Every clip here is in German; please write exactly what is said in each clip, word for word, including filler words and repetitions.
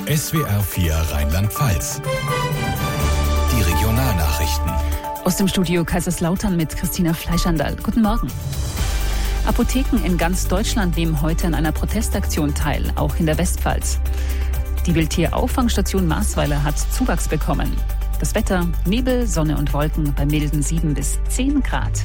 S W R vier Rheinland-Pfalz. Die Regionalnachrichten. Aus dem Studio Kaiserslautern mit Christina Fleischandal. Guten Morgen. Apotheken in ganz Deutschland nehmen heute an einer Protestaktion teil, auch in der Westpfalz. Die Wildtier-Auffangstation Maßweiler hat Zuwachs bekommen. Das Wetter: Nebel, Sonne und Wolken bei milden sieben bis zehn Grad.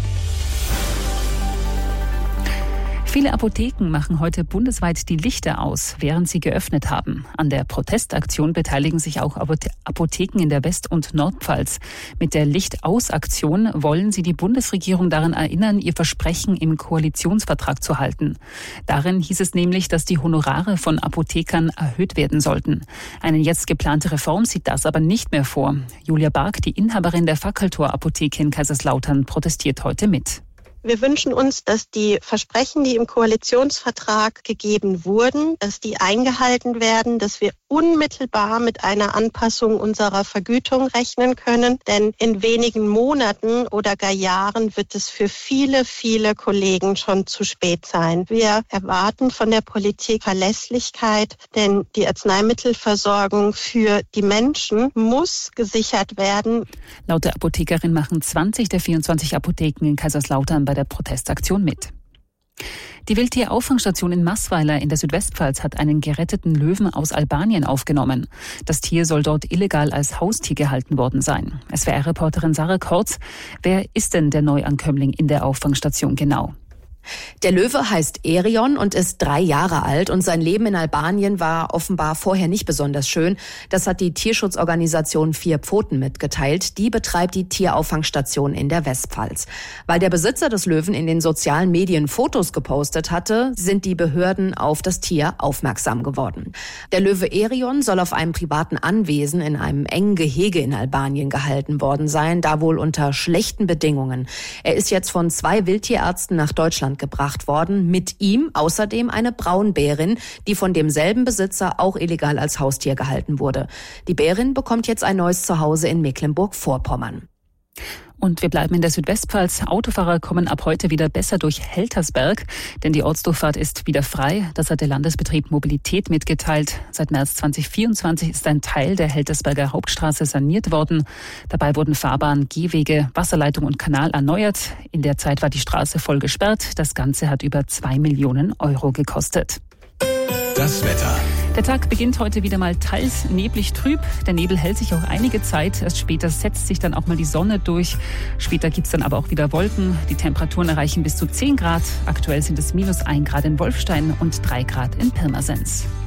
Viele Apotheken machen heute bundesweit die Lichter aus, während sie geöffnet haben. An der Protestaktion beteiligen sich auch Apotheken in der West- und Nordpfalz. Mit der Licht-aus-Aktion wollen sie die Bundesregierung daran erinnern, ihr Versprechen im Koalitionsvertrag zu halten. Darin hieß es nämlich, dass die Honorare von Apothekern erhöht werden sollten. Eine jetzt geplante Reform sieht das aber nicht mehr vor. Julia Bark, die Inhaberin der Fackeltor-Apotheke in Kaiserslautern, protestiert heute mit. Wir wünschen uns, dass die Versprechen, die im Koalitionsvertrag gegeben wurden, dass die eingehalten werden, dass wir unmittelbar mit einer Anpassung unserer Vergütung rechnen können. Denn in wenigen Monaten oder gar Jahren wird es für viele, viele Kollegen schon zu spät sein. Wir erwarten von der Politik Verlässlichkeit, denn die Arzneimittelversorgung für die Menschen muss gesichert werden. Laut der Apothekerin machen zwanzig der vierundzwanzig Apotheken in Kaiserslautern bei der Protestaktion mit. Die Wildtier-Auffangstation in Maßweiler in der Südwestpfalz hat einen geretteten Löwen aus Albanien aufgenommen. Das Tier soll dort illegal als Haustier gehalten worden sein. S W R-Reporterin Sarah Kortz, wer ist denn der Neuankömmling in der Auffangstation genau? Der Löwe heißt Erion und ist drei Jahre alt und sein Leben in Albanien war offenbar vorher nicht besonders schön. Das hat die Tierschutzorganisation Vier Pfoten mitgeteilt. Die betreibt die Tierauffangstation in der Westpfalz. Weil der Besitzer des Löwen in den sozialen Medien Fotos gepostet hatte, sind die Behörden auf das Tier aufmerksam geworden. Der Löwe Erion soll auf einem privaten Anwesen in einem engen Gehege in Albanien gehalten worden sein, da wohl unter schlechten Bedingungen. Er ist jetzt von zwei Wildtierärzten nach Deutschland gebracht worden. Mit ihm außerdem eine Braunbärin, die von demselben Besitzer auch illegal als Haustier gehalten wurde. Die Bärin bekommt jetzt ein neues Zuhause in Mecklenburg-Vorpommern. Und wir bleiben in der Südwestpfalz. Autofahrer kommen ab heute wieder besser durch Heltersberg, denn die Ortsdurchfahrt ist wieder frei. Das hat der Landesbetrieb Mobilität mitgeteilt. Seit März zweitausendvierundzwanzig ist ein Teil der Heltersberger Hauptstraße saniert worden. Dabei wurden Fahrbahn, Gehwege, Wasserleitung und Kanal erneuert. In der Zeit war die Straße voll gesperrt. Das Ganze hat über zwei Millionen Euro gekostet. Das Wetter. Der Tag beginnt heute wieder mal teils neblig trüb. Der Nebel hält sich auch einige Zeit. Erst später setzt sich dann auch mal die Sonne durch. Später gibt's dann aber auch wieder Wolken. Die Temperaturen erreichen bis zu zehn Grad. Aktuell sind es minus ein Grad in Wolfstein und drei Grad in Pirmasens.